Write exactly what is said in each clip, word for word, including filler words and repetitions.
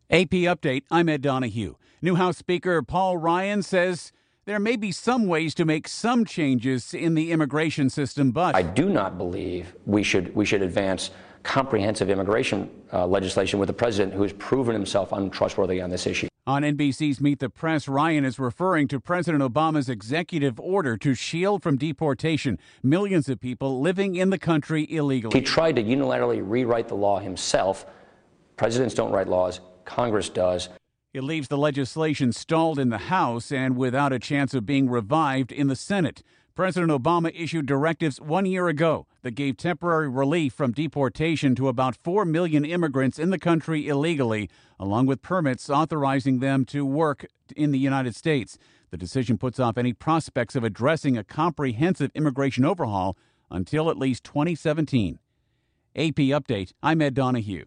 A P Update, I'm Ed Donahue. New House Speaker Paul Ryan says there may be some ways to make some changes in the immigration system, but I do not believe we should we should advance comprehensive immigration uh, legislation with a president who has proven himself untrustworthy on this issue. On N B C's Meet the Press, Ryan is referring to President Obama's executive order to shield from deportation millions of people living in the country illegally. He tried to unilaterally rewrite the law himself. Presidents don't write laws. Congress does. It leaves the legislation stalled in the House and without a chance of being revived in the Senate. President Obama issued directives one year ago that gave temporary relief from deportation to about four million immigrants in the country illegally, along with permits authorizing them to work in the United States. The decision puts off any prospects of addressing a comprehensive immigration overhaul until at least twenty seventeen. A P Update, I'm Ed Donahue.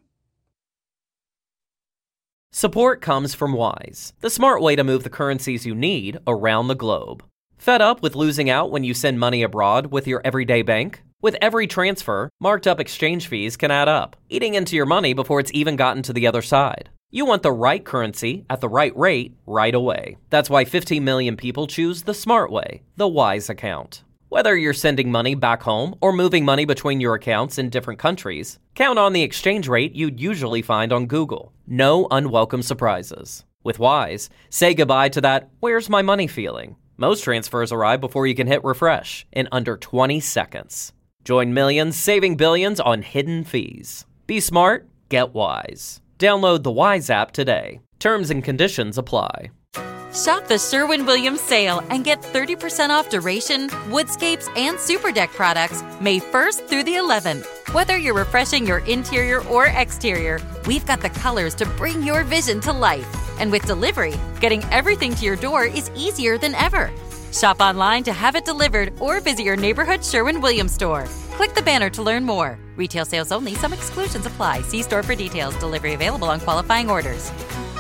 Support comes from Wise, the smart way to move the currencies you need around the globe. Fed up with losing out when you send money abroad with your everyday bank? With every transfer, marked up exchange fees can add up, eating into your money before it's even gotten to the other side. You want the right currency at the right rate right away. That's why fifteen million people choose the smart way, the Wise account. Whether you're sending money back home or moving money between your accounts in different countries, count on the exchange rate you'd usually find on Google. No unwelcome surprises. With Wise, say goodbye to that "where's my money" feeling. Most transfers arrive before you can hit refresh in under twenty seconds. Join millions saving billions on hidden fees. Be smart, get Wise. Download the Wise app today. Terms and conditions apply. Shop the Sherwin-Williams sale and get thirty percent off Duration, Woodscapes, and Superdeck products May first through the eleventh. Whether you're refreshing your interior or exterior, we've got the colors to bring your vision to life. And with delivery, getting everything to your door is easier than ever. Shop online to have it delivered or visit your neighborhood Sherwin-Williams store. Click the banner to learn more. Retail sales only. Some exclusions apply. See store for details. Delivery available on qualifying orders.